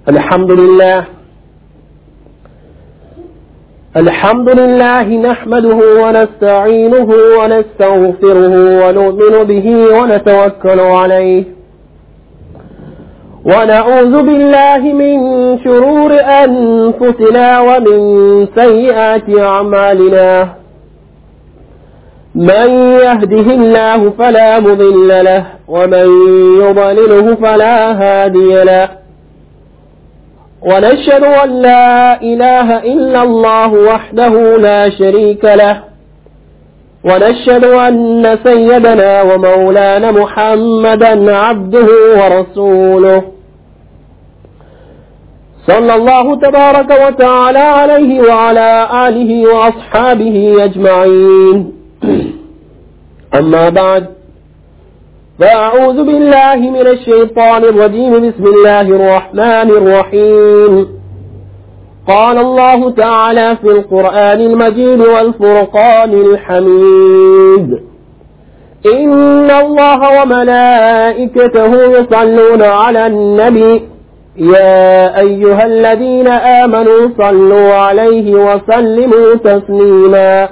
الحمد لله نحمده ونستعينه ونستغفره ونؤمن به ونتوكل عليه ونعوذ بالله من شرور أنفسنا ومن سيئات أعمالنا. من يهده الله فلا مضل له ومن يضلله فلا هادي له، ونشهد أن لا إله إلا الله وحده لا شريك له، ونشهد أن سيدنا ومولانا محمدا عبده ورسوله صلى الله تبارك وتعالى عليه وعلى آله وأصحابه أجمعين. أما بعد، فأعوذ بالله من الشيطان الرجيم. بسم الله الرحمن الرحيم. قال الله تعالى في القرآن المجيد والفرقان الحميد: إن الله وملائكته يصلون على النبي يا أيها الذين آمنوا صلوا عليه وسلموا تسليما.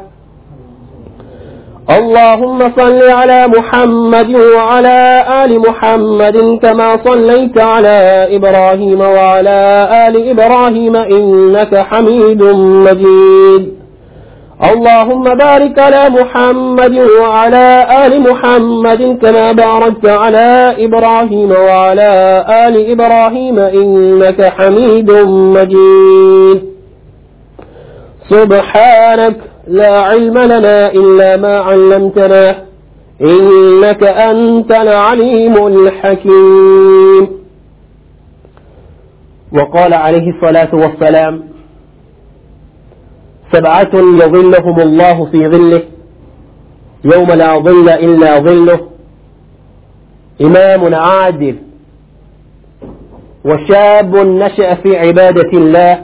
اللهم صل على محمد وعلى آل محمد كما صليت على إبراهيم وعلى آل إبراهيم إنك حميد مجيد. اللهم بارك على محمد وعلى آل محمد كما باركت على إبراهيم وعلى آل إبراهيم إنك حميد مجيد. سبحانك لا علم لنا إلا ما علمتنا إنك أنت العليم الحكيم. وقال عليه الصلاة والسلام: 7 يظلهم الله في ظله يوم لا ظل إلا ظله: إمام عادل، وشاب نشأ في عبادة الله،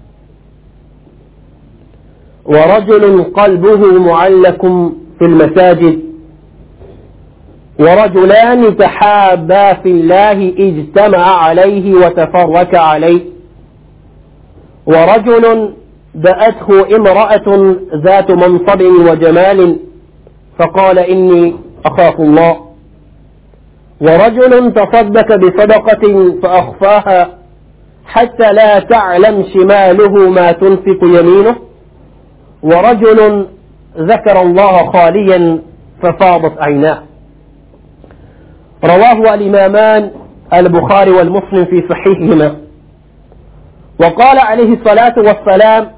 ورجل قلبه معلق في المساجد، ورجلان تحابا في الله اجتمع عليه وتفرق عليه، ورجل دأته امرأة ذات منصب وجمال فقال إني أخاف الله، ورجل تصدق بصدقة فأخفاها حتى لا تعلم شماله ما تنفق يمينه، ورجل ذكر الله خاليا ففاضت عيناه. رواه الإمامان البخاري والمسلم في صحيحهما. وقال عليه الصلاة والسلام: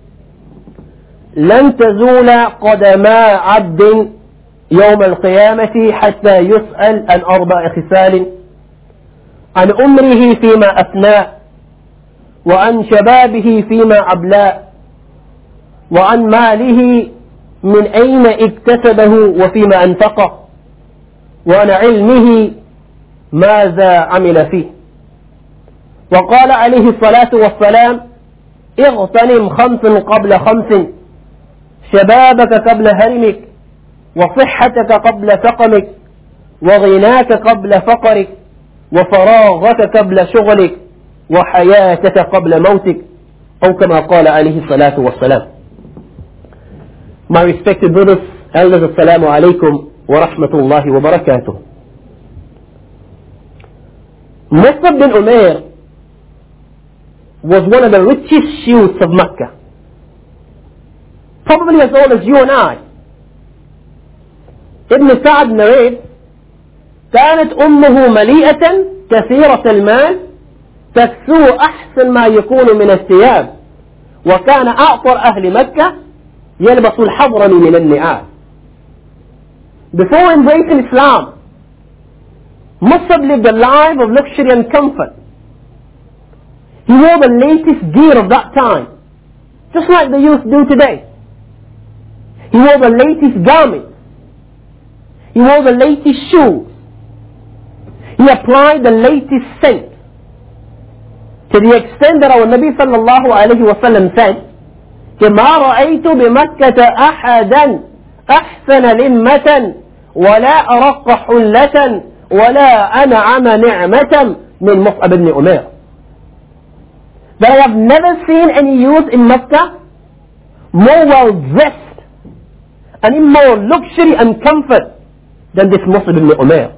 لن تزول قدما عبد يوم القيامة حتى يسأل عن 4 خصال: عن عمره فيما أفناه، وعن شبابه فيما أبلاه، وعن ماله من أين اكتسبه وفيما أنفقه، وعن علمه ماذا عمل فيه. وقال عليه الصلاة والسلام: اغتنم 5 قبل 5: شبابك قبل هرمك، وصحتك قبل سقمك، وغناك قبل فقرك، وفراغك قبل شغلك، وحياتك قبل موتك، أو كما قال عليه الصلاة والسلام. My respected brothers, elders, assalamu alaikum wa rahmatullahi wa barakatuh. Mus'ab bin Umair was one of the richest youths of Mecca, probably as old as you and I. Ibn Sa'd narrates: كانت أمه مليئة كثيرة المال تكسو أحسن ما يكون من الثياب، وكان أعطر أهل مكة يلبس الحضرم من النعال. Before embracing Islam, Mus'ab lived a life of luxury and comfort. He wore the latest gear of that time, just like the youth do today. He wore the latest garments. He wore the latest shoes. He applied the latest scent, to the extent that our Nabi sallallahu alayhi wa sallam said: ما رأيت بمكة أحدا أحسن لمة ولا أرق حلة ولا أنعم نعمة من مصعب بن عمير. that I have never seen any youth in Mecca more well dressed and in more luxury and comfort than this Mus'ab ibn Umair.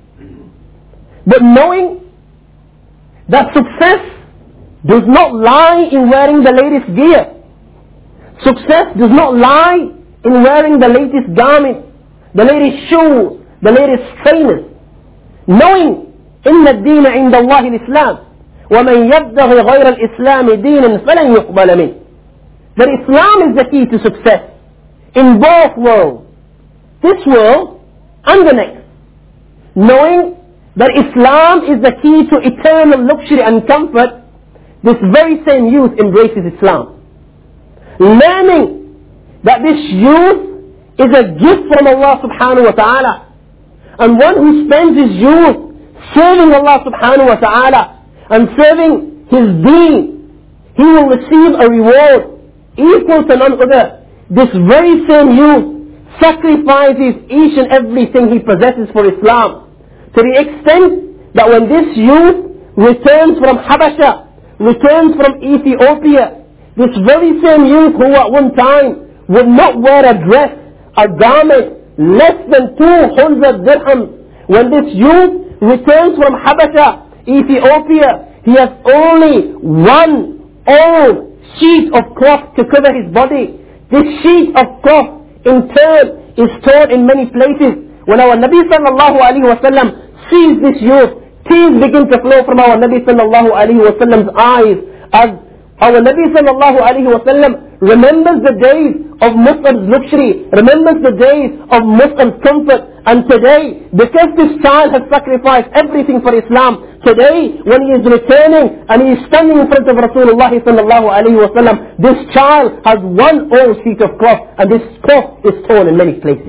But knowing that success does not lie in wearing the latest gear. Success does not lie in wearing the latest garment, the latest shoes, the latest trainers. Knowing إن الدين عند الله الإسلام ومن يبتغي غير الإسلام دينا فلن يقبل منه. That Islam is the key to success in both worlds, this world and the next. Knowing that Islam is the key to eternal luxury and comfort, this very same youth embraces Islam. Learning that this youth is a gift from Allah subhanahu wa ta'ala, and one who spends his youth serving Allah subhanahu wa ta'ala and serving His deen, he will receive a reward equal to none other. This very same youth sacrifices each and everything he possesses for Islam, to the extent that when this youth returns from Habasha, returns from Ethiopia, this very same youth who at one time would not wear a dress, a garment less than 200 dirhams, when this youth returns from Habasha, Ethiopia, he has only one old sheet of cloth to cover his body. This sheet of cloth in turn is torn in many places. When our Nabi sallallahu alaihi wasallam sees this youth, tears begin to flow from our Nabi sallallahu alaihi wasallam's eyes, as our Nabi sallallahu alaihi wasallam remembers the days of Mus'ab's luxury, remembers the days of Mus'ab's comfort. And today, because this child has sacrificed everything for Islam, today when he is returning and he is standing in front of Rasulullah sallallahu alaihi wasallam, this child has one old sheet of cloth, and this cloth is torn in many places.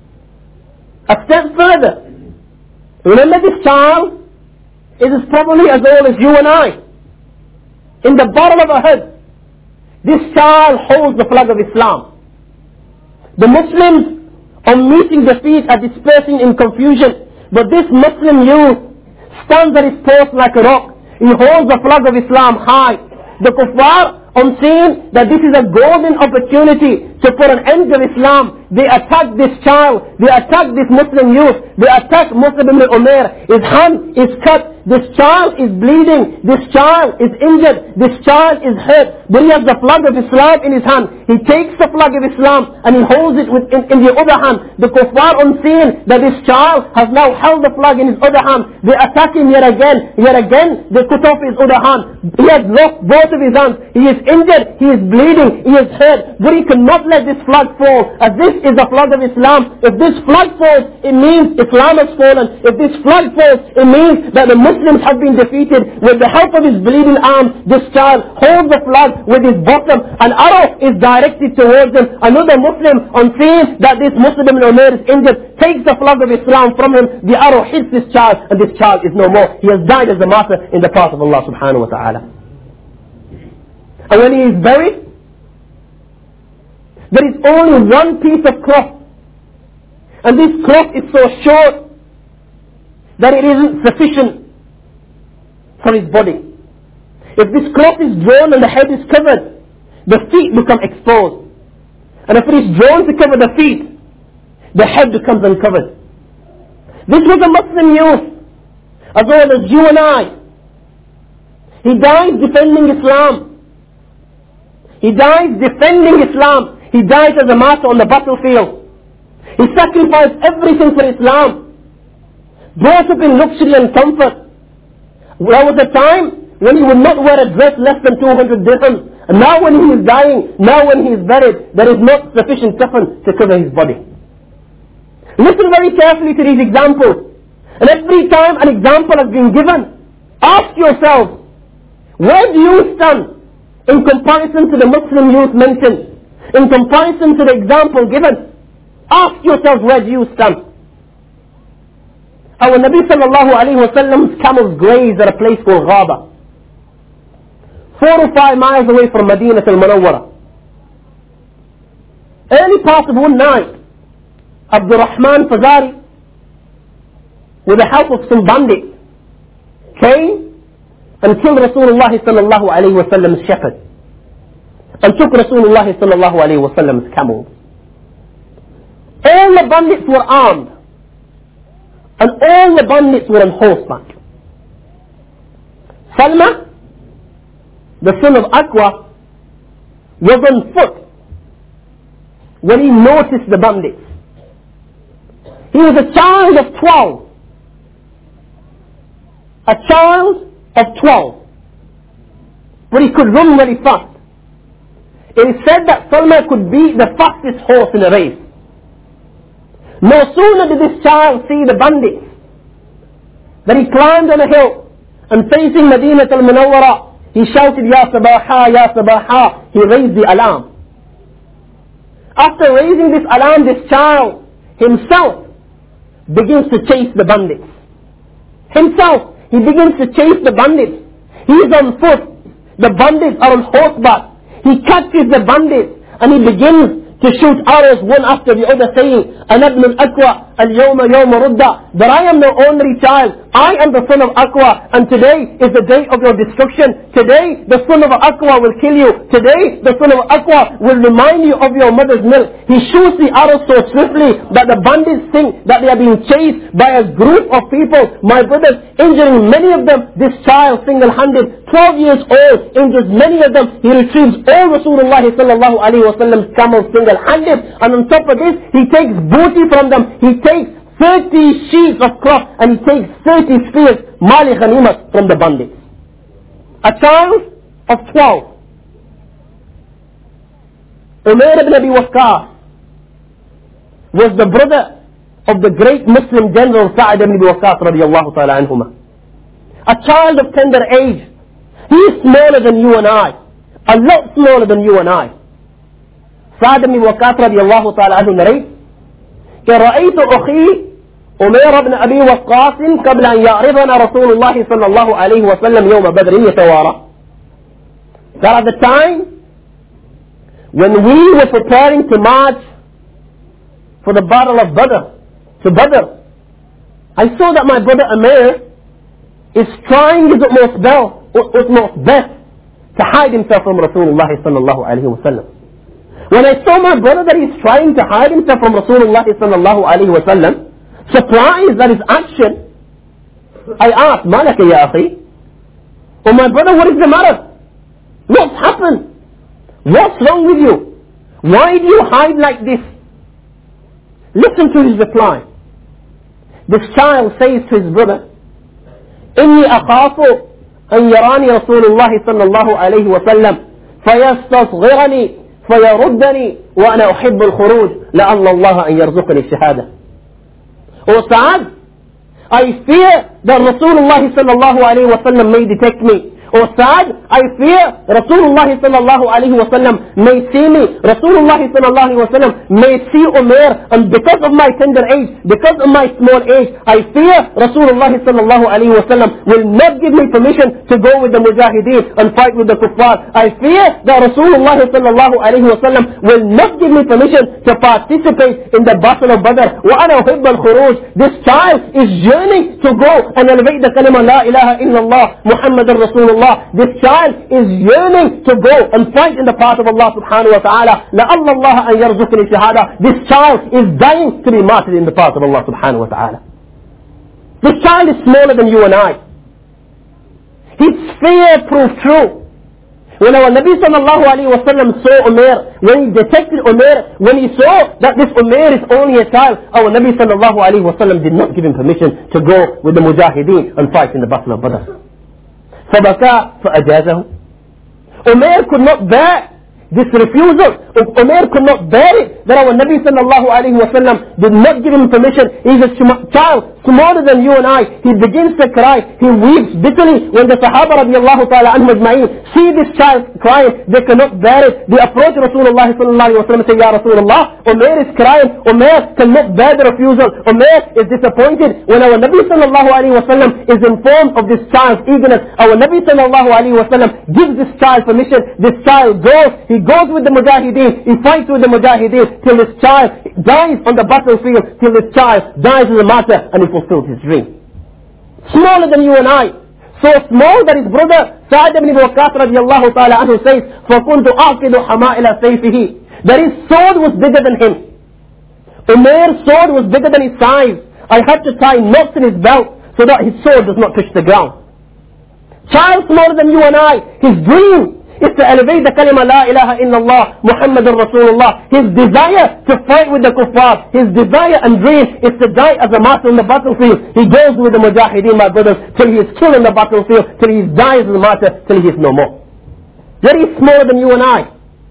A step further, remember this child is probably as old as you and I. In the bottom of her head, this child holds the flag of Islam. The Muslims on meeting defeat are dispersing in confusion, but this Muslim youth stands at his post like a rock. He holds the flag of Islam high. The kuffar, on seeing that this is a golden opportunity to put an end to Islam, they attack this child, they attack this Muslim youth, they attack Mus'ab ibn Umair. His hand is cut, this child is bleeding, this child is injured, this child is hurt. Then he has the flag of Islam in his hand. He takes the flag of Islam and he holds it in the other hand. The kuffar, on seeing that this child has now held the flag in his other hand, they attack him yet again, they cut off his other hand. He has lost both of his hands, he is injured, he is bleeding, he is hurt, but he cannot let this flag fall, as this is the flag of Islam. If this flag falls, it means Islam has fallen. If this flag falls, it means that the Muslims have been defeated. With the help of his bleeding arm, this child holds the flag with his bottom. An arrow is directed towards him. Another Muslim, on seeing that this Muslim ibn Umair is injured, takes the flag of Islam from him. The arrow hits this child, and this child is no more. He has died as a martyr in the path of Allah subhanahu wa ta'ala. And when he is buried, there is only one piece of cloth, and this cloth is so short that it isn't sufficient for his body. If this cloth is drawn and the head is covered, the feet become exposed. And if it is drawn to cover the feet, the head becomes uncovered. This was a Muslim youth, as old as you and I. He died defending Islam. He died defending Islam. He died as a martyr on the battlefield. He sacrificed everything for Islam, brought up in luxury and comfort. There was a time when he would not wear a dress less than 200 dirhams. And now when he is dying, now when he is buried, there is not sufficient kafan to cover his body. Listen very carefully to these examples. And every time an example has been given, ask yourself, where do you stand in comparison to the Muslim youth mentioned? In comparison to the example given? Ask yourself, where do you stand? Our Nabi sallallahu alayhi wa sallam's camels graze at a place called Ghaba, 4 or 5 miles away from Medina al-Munawwara. Early part of one night, Abdurrahman Fazari, with the help of some bandits, came and killed Rasulullah sallallahu alayhi wa sallam's shepherd, and took Rasulullah sallallahu alayhi wa sallam's camels. All the bandits were armed, and all the bandits were on horseback. Salma, the son of Aqwa, was on foot when he noticed the bandits. He was a child of 12. A child of 12. But he could run very fast. It is said that Salma could beat the fastest horse in a race. No sooner did this child see the bandits that he climbed on a hill and facing Madinat al-Munawwara, he shouted, Ya Sabaha, Ya Sabaha. He raised the alarm. After raising this alarm, this child himself begins to chase the bandits. Himself, he begins to chase the bandits. He is on foot. The bandits are on horseback. He catches the bandits and he begins to shoot arrows one after the other, saying, Ana ibn al-Aqwa, al-yawma yawma rudda, that I am the only child. I am the son of Aqwa, and today is the day of your destruction. Today, the son of Aqwa will kill you. Today, the son of Aqwa will remind you of your mother's milk. He shoots the arrows so swiftly that the bandits think that they are being chased by a group of people. My brothers, injuring many of them, this child single-handed, 12 years old, injures many of them. He retrieves all Rasulullah sallallahu alayhi wa sallam's camels single-handed, and on top of this, he takes booty from them. He takes 30 sheets of cloth and he takes 30 spears, mali ghanimat, from the bandits. A child of 12. Umair ibn Abi Waqqas was the brother of the great Muslim general Sa'ad ibn Abi Waqqas radiyallahu ta'ala anhuma. A child of tender age. He is smaller than you and I. A lot smaller than you and I. Sa'ad ibn Abi Waqqas radiyallahu ta'ala anhu narrates, رأيت أخي أمير بن أبي وقاص قبل أن يعرضنا رسول الله صلى الله عليه وسلم يوم بدر يتوارى. That at the time when we were preparing to march for the battle of Badr, to Badr, I saw that my brother Amir is trying his utmost best to hide himself from Rasulullah sallallahu alayhi wa sallam. When I saw my brother that he's trying to hide himself from Rasulullah sallallahu alayhi wa sallam, surprised at his action, I asked, Malaka ya akhi? Oh my brother, what is the matter? What's happened? What's wrong with you? Why do you hide like this? Listen to his reply. This child says to his brother, إني أخاف أن يراني رسول الله صلى الله عليه وسلم فيستصغرني فيردني وأنا أحب الخروج لعل الله أن يرزقني الشهادة. O Sa'ad, I fear that Rasulullah sallallahu alayhi wa sallam may detect me. O Sa'ad, I fear Rasulullah sallallahu alayhi wa sallam may see me. Rasulullah sallallahu alayhi wa sallam may see Umair, and because of my tender age, because of my small age, I fear Rasulullah sallallahu alayhi wa sallam will not give me permission to go with the Mujahideen and fight with the Kuffar. I fear that Rasulullah sallallahu alayhi wa sallam will not give me permission to participate in the battle of Badr. وَأَنَا أُحِبَّ الْخُرُوجِ. This child is yearning to go and elevate the kalima La ilaha illallah Muhammadan Rasulullah. This child is yearning to go and fight in the path of Allah subhanahu wa ta'ala. لَأَلَّ اللَّهَ أَن يَرْزُقْنِي شَهَادَةً. This child is dying to be martyred in the path of Allah subhanahu wa ta'ala. This child is smaller than you and I. His fear proved true. When our Nabi sallallahu alayhi wa sallam saw Umair, when he detected Umair, when he saw that this Umair is only a child, our Nabi sallallahu alayhi wa sallam did not give him permission to go with the Mujahideen and fight in the battle of Badr. فبكى فأجازه. Umair could not bear this refusal. Umair could not bear it that our Nabi sallallahu alayhi wa sallam did not give him permission. He's a child smaller than you and I. He begins to cry. He weeps bitterly when the Sahaba radiallahu ta'ala anhum ajma'in see this child crying. They cannot bear it. They approach Rasulullah sallallahu alayhi wa sallam and say, Ya Rasulullah, Umair is crying. Umair cannot bear the refusal. Umair is disappointed. When our Nabi sallallahu alayhi wa sallam is informed of this child's eagerness, our Nabi sallallahu alayhi wa sallam gives this child permission. This child goes. He goes with the Mujahideen. He fights with the Mujahideen till this child dies on the battlefield, till this child dies as a martyr and he fulfills his dream. Smaller than you and I. So small that his brother Sa'd ibn Waqqas radiallahu ta'ala anhu says, فَكُنْتُ أَعْقِدُ حَمَائِلَ سَيْفِهِ, that his sword was bigger than him. Umair's sword was bigger than his size. I had to tie knots in his belt so that his sword does not touch the ground. Child smaller than you and I, his dream is to elevate the kalima La ilaha illallah Muhammadur Rasulullah. His desire to fight with the kuffar, his desire and dream is to die as a martyr in the battlefield. He goes with the mujahideen, my brothers, till he is killed in the battlefield, till he dies as a martyr, till he is no more. Very smaller than you and I.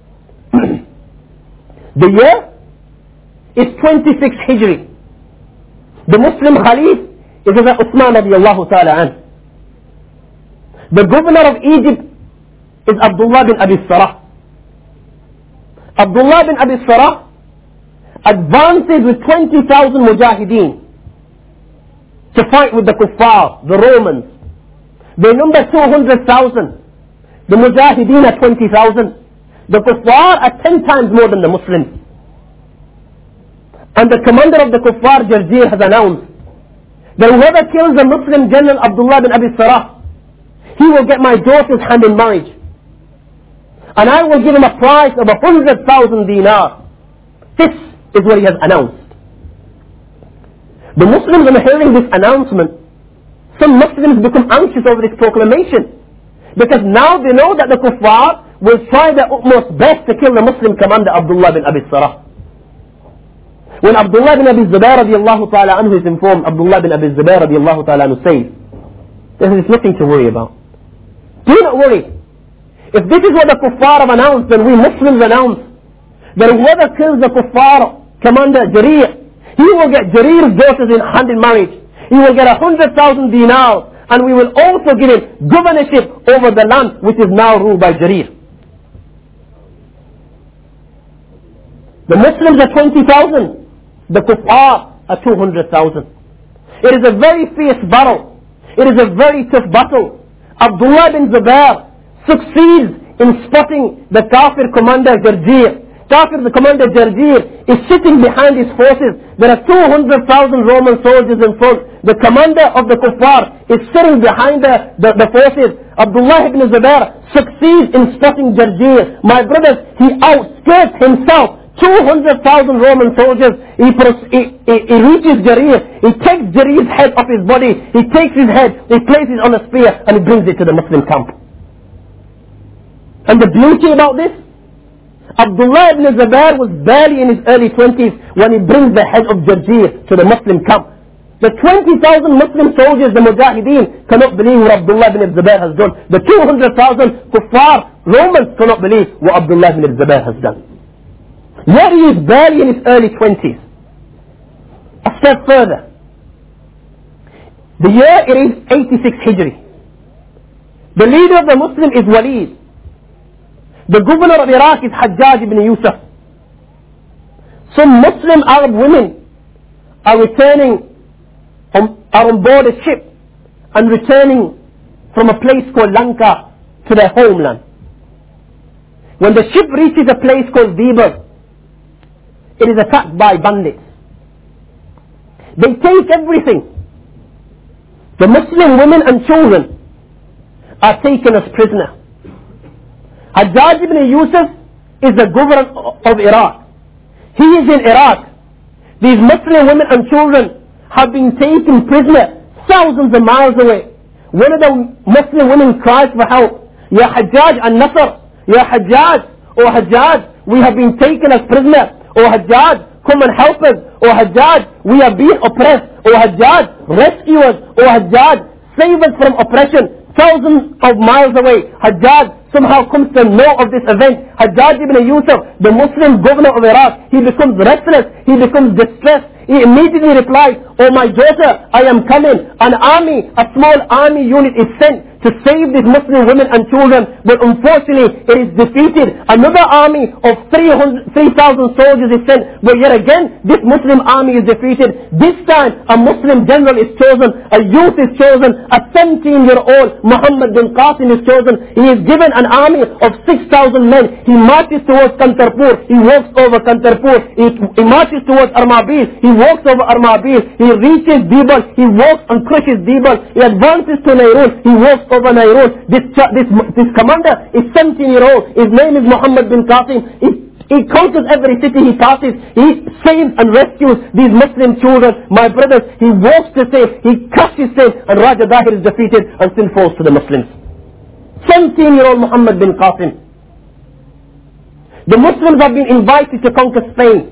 The year is 26 Hijri. The Muslim Khalif is Uthman radiallahu ta'ala anhu. The governor of Egypt is Abdullah bin Abi Sarah. Abdullah bin Abi Sarah advances with 20,000 mujahideen to fight with the kuffar, the Romans. They number 200,000. The mujahideen are 20,000. The kuffar are 10 times more than the Muslims. And the commander of the kuffar, Jarjir, has announced that whoever kills the Muslim general Abdullah bin Abi Sarah, he will get my daughter's hand in marriage. And I will give him a price of 100,000 dinar. This is what he has announced. The Muslims are hearing this announcement. Some Muslims become anxious over this proclamation, because now they know that the kuffar will try their utmost best to kill the Muslim commander Abdullah bin Abi Sarah. When Abdullah bin Abi Zubair radiallahu ta'ala anhu is informed, Abdullah bin Abi Zubair radiallahu ta'ala anhu says, there is nothing to worry about. Do not worry. If this is what the kuffar have announced, then we Muslims announce that whoever kills the kuffar commander Jarir, he will get Jarir's daughter's hand in marriage. He will get 100,000 dinars, and we will also give him governorship over the land which is now ruled by Jarir. The Muslims are 20,000. The kuffar are 200,000. It is a very fierce battle. It is a very tough battle. Abdullah bin Zubair succeeds in spotting the Kafir commander Jarjir. The commander Jarjir is sitting behind his forces. There are 200,000 Roman soldiers in front. The commander of the kuffar is sitting behind the forces. Abdullah ibn Zubair succeeds in spotting Jarjir. My brothers, he outskirts himself 200,000 Roman soldiers. He reaches Jarir. He takes Jarir's head off his body. He takes his head, he places it on a spear, and he brings it to the Muslim camp. And the beauty about this, Abdullah ibn Zubair was barely in his early 20s when he brings the head of Jarjir to the Muslim camp. The 20,000 Muslim soldiers, the Mujahideen, cannot believe what Abdullah ibn Zubair has done. The 200,000 kuffar Romans cannot believe what Abdullah ibn Zubair has done. Yet he is barely in his early 20s. A step further. The year it is 86 Hijri. The leader of the Muslim is Walid. The governor of Iraq is Hajjaj ibn Yusuf. Some Muslim Arab women are on board a ship and returning from a place called Lanka to their homeland. When the ship reaches a place called Dibur, it is attacked by bandits. They take everything. The Muslim women and children are taken as prisoner. Hajjaj ibn Yusuf is the governor of Iraq. He is in Iraq. These Muslim women and children have been taken prisoner thousands of miles away. One of the Muslim women cries for help. Ya Hajjaj al-Nasr. Ya Hajjaj. Oh Hajjaj, we have been taken as prisoner. Oh Hajjaj, come and help us. Oh Hajjaj, we are being oppressed. Oh Hajjaj, rescue us. Oh Hajjaj, save us from oppression. Thousands of miles away, Hajjaj somehow comes to know of this event. Hajjaj ibn Yusuf, the Muslim governor of Iraq, he becomes restless, he becomes distressed. He immediately replies, oh my daughter, I am coming. An army, a small army unit is sent to save these Muslim women and children, but unfortunately it is defeated. Another army of 3,000 soldiers is sent, but yet again this Muslim army is defeated. This time a Muslim general is chosen, a youth is chosen, a 17-year-old Muhammad bin Qasim is chosen. He is given an army of 6,000 men. He marches towards Kantarpur, he walks over Kantarpur, he marches towards Armabil, he walks over Armabil, he reaches Dibal, he walks and crushes Dibal, he advances to Nairun, he walks over Nairun. This commander is 17-year-old, his name is Muhammad bin Qasim. He conquers every city he passes. He saves and rescues these Muslim children. My brothers, he walks to save, he crushes sin, and Raja Dahir is defeated and sin falls to the Muslims. 17-year-old Muhammad bin Qasim. The Muslims have been invited to conquer Spain.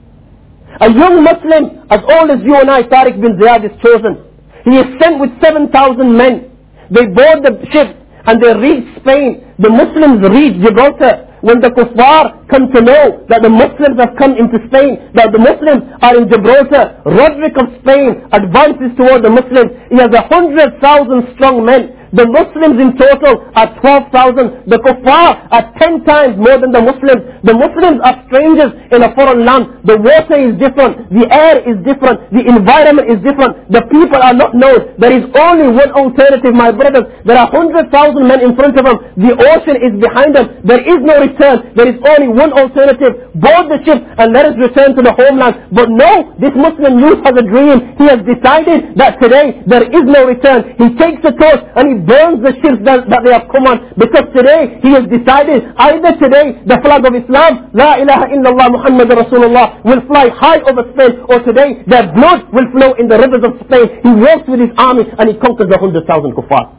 A young Muslim, as old as you and I, Tariq bin Ziyad, is chosen. He is sent with 7,000 men. They board the ship and they reach Spain. The Muslims reach Gibraltar. When the kuffar come to know that the Muslims have come into Spain, that the Muslims are in Gibraltar, Roderick of Spain advances toward the Muslims. He has 100,000 strong men. The Muslims in total are 12,000. The kuffar are 10 times more than the Muslims. The Muslims are strangers in a foreign land. The water is different. The air is different. The environment is different. The people are not known. There is only one alternative, my brothers. There are 100,000 men in front of them. The ocean is behind them. There is no return. There is only one alternative. Board the ship and let us return to the homeland. But no, this Muslim youth has a dream. He has decided that today there is no return. He takes a torch and he burns the ships that they have come on, because today he has decided either today the flag of Islam, La ilaha illallah Muhammad Rasulullah, will fly high over Spain, or today their blood will flow in the rivers of Spain. He walks with his army and he conquers the 100,000 kuffar.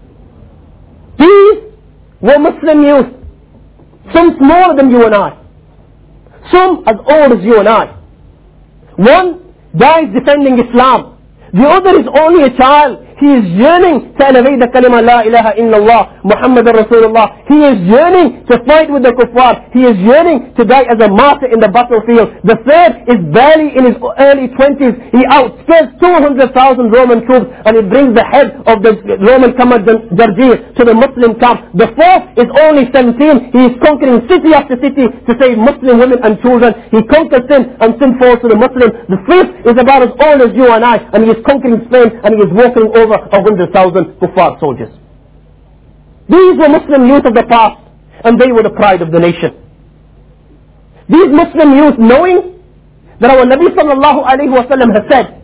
These were Muslim youth, some smaller than you and I, some as old as you and I. One dies defending Islam, the other is only a child. He is yearning to elevate the kalima La ilaha illallah Muhammad Rasulullah. He is yearning to fight with the kuffar. He is yearning to die as a martyr in the battlefield. The third is barely in his early 20s. He outspends 200,000 Roman troops and he brings the head of the Roman commandant Jarjir to the Muslim camp. The fourth is only 17. He is conquering city after city to save Muslim women and children. He conquers sin and sin falls to the Muslims. The fifth is about as old as you and I, and he is conquering Spain and he is walking over 100,000 kuffar soldiers. These were Muslim youth of the past, and they were the pride of the nation. These Muslim youth, knowing that our Nabi sallallahu alayhi wa sallam has said,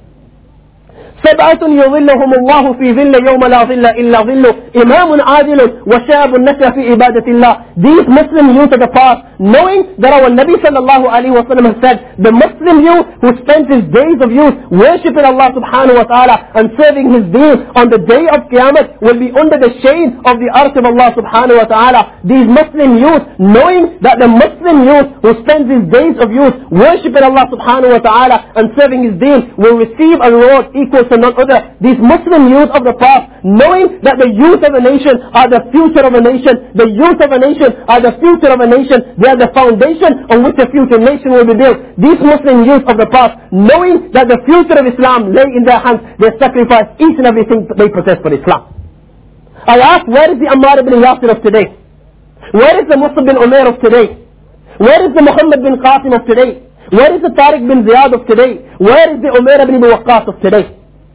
سبعة يظلهم الله في ظل يوم لا ظل إلا ظله إمام عادل وشاب نشأ في عبادة الله. These Muslim youth of the past, knowing that our Nabi sallallahu alayhi wa sallam has said, the Muslim youth who spent his days of youth worshipping Allah subhanahu wa ta'ala and serving his deen, on the day of Qiyamah will be under the shade of the arsh of Allah subhanahu wa ta'ala. These Muslim youth, knowing that the Muslim youth who spends his days of youth worshipping Allah subhanahu wa ta'ala and serving his deen will receive a reward equal to none other. These Muslim youth of the past, knowing that the youth of a nation are the future of a nation, the youth of a nation are the future of a nation, they are the foundation on which a future nation will be built. These Muslim youth of the past, knowing that the future of Islam lay in their hands, they sacrifice each and everything they possess for Islam. I ask, where is the Ammar ibn Yasir of today? Where is the Mus'ab bin Umair of today? Where is the Muhammad bin Qasim of today? Where is the Tariq bin Ziyad of today? Where is the Umair ibn Waqqas of today?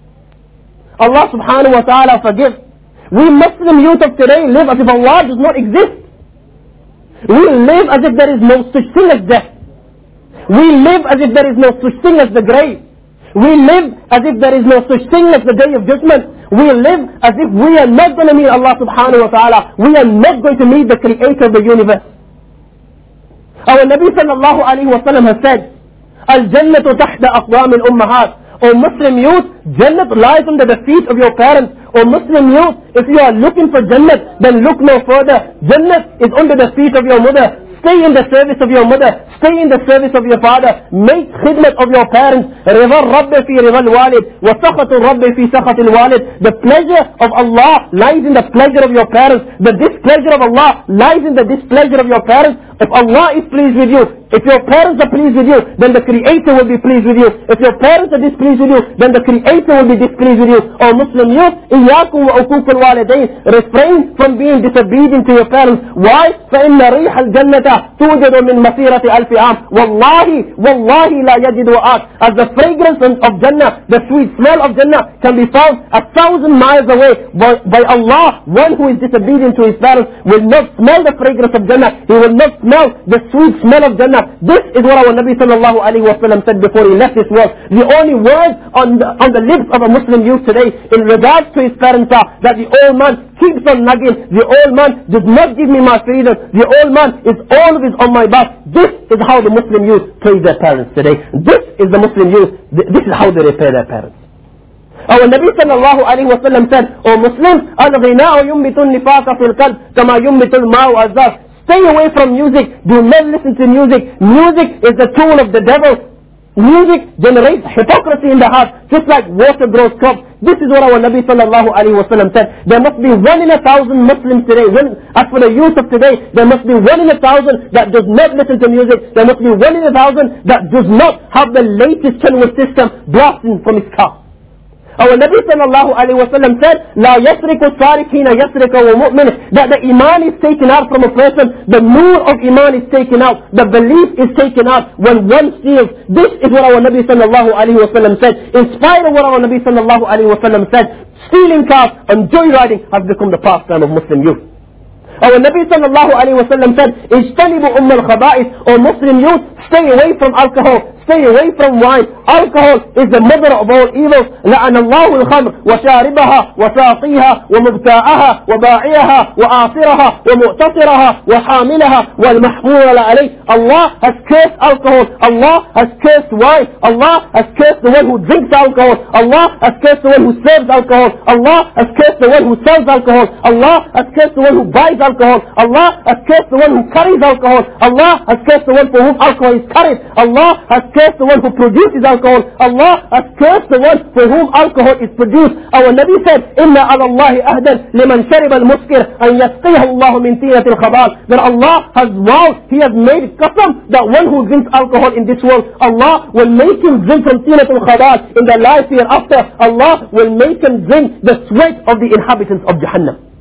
Allah subhanahu wa ta'ala forgive. We Muslim youth of today live as if Allah does not exist. We live as if there is no such thing as death. We live as if there is no such thing as the grave. We live as if there is no such thing as the day of judgment. We live as if we are not going to meet Allah subhanahu wa ta'ala. We are not going to meet the creator of the universe. Our Nabi sallallahu alayhi wa sallam has said, Al-Jannatu tahta aqdam al-ummahat. O Muslim youth, Jannat lies under the feet of your parents. O Muslim youth, if you are looking for Jannat, then look no further. Jannat is under the feet of your mother. Stay in the service of your mother. Stay in the service of your father. Make khidmat of your parents. رضا الرب في رضا الوالد وسخط الرب في سخط الوالد. The pleasure of Allah lies in the pleasure of your parents. The displeasure of Allah lies in the displeasure of your parents. If Allah is pleased with you, if your parents are pleased with you, then the Creator will be pleased with you. If your parents are displeased with you, then the Creator will be displeased with you. O Muslim youth, إِيَّاكُمْ وَعُقُوقُ الْوَالِدَيْنِ, refrain from being disobedient to your parents. Why? فَإِنَّ رِيحَ الْجَنَّةَ تُوجَدُ مِنْ مَسِيرَةِ أَلْفِ عَامٍ. وَاللَّهِ لَا يَجِدُ وَآتٍ. As the fragrance of Jannah, the sweet smell of Jannah can be found 1,000 miles away. By Allah, one who is disobedient to his parents will not smell the fragrance of Jannah. He will not smell the sweet smell of Jannah. This is what our Nabi sallallahu alayhi wa sallam said before he left this world. The only words on the lips of a Muslim youth today in regards to his parents are that the old man keeps on nagging. The old man does not give me my freedom. The old man is always on my back. This is how the Muslim youth praise their parents today. This is the Muslim youth. This is how they repay their parents. Our Nabi sallallahu alayhi wa sallam said, O Muslims, al-ghina'u yumbitu nifaqa fil qalb kama yumbitu al-ma'u az-zar. Stay away from music. Do not listen to music. Music is the tool of the devil. Music generates hypocrisy in the heart, just like water grows crops. This is what our Nabi sallallahu alayhi wa sallam said. There must be 1 in 1,000 Muslims today. As for the youth of today, there must be 1 in 1,000 that does not listen to music. There must be 1 in 1,000 that does not have the latest channel system blasting from his car. Our Nabi sallallahu alayhi wa sallam said, لا يسرق السارق حين يسرق ومؤمن, that the iman is taken out from a person, the nur of iman is taken out, the belief is taken out when one steals. This is what our Nabi sallallahu alayhi wa sallam said. In spite of what our Nabi sallallahu alayhi wa sallam said, stealing cars and joyriding has become the pastime of Muslim youth. Our Nabi sallallahu alayhi wa sallam said, اجتنبوا الخبائث, or Muslim youth, stay away from alcohol. Stay away from wine. Alcohol is the mother of all evils. لعن الله الخمر وشاربها وساقيها ومبتاعها وباعيها وآثرها ومؤتصرها وحاملها والمحمول عليه. Allah has cursed alcohol. Allah has cursed wine. Allah has cursed the one who drinks alcohol. Allah has cursed the one who serves alcohol. Allah has cursed the one who sells alcohol. Allah has cursed the one who buys alcohol. Allah has cursed the one who carries alcohol. Allah has cursed the one for whom alcohol is carried. Allah has cursed the one who produces alcohol. Allah has cursed the one for whom alcohol is produced. Our Nabi said, إِنَّ عَلَى اللَّهِ أَهْدًا لِمَنْ شَرِبَ الْمُسْكِرِ أَنْ يَسْقِيهَ اللَّهُ مِنْ تِينَةِ الْخَبَالِ. That Allah has vowed, He has made qasam, that one who drinks alcohol in this world, Allah will make him drink from تِينَةِ الْخَبَالِ. In the life hereafter, Allah will make him drink the sweat of the inhabitants of Jahannam.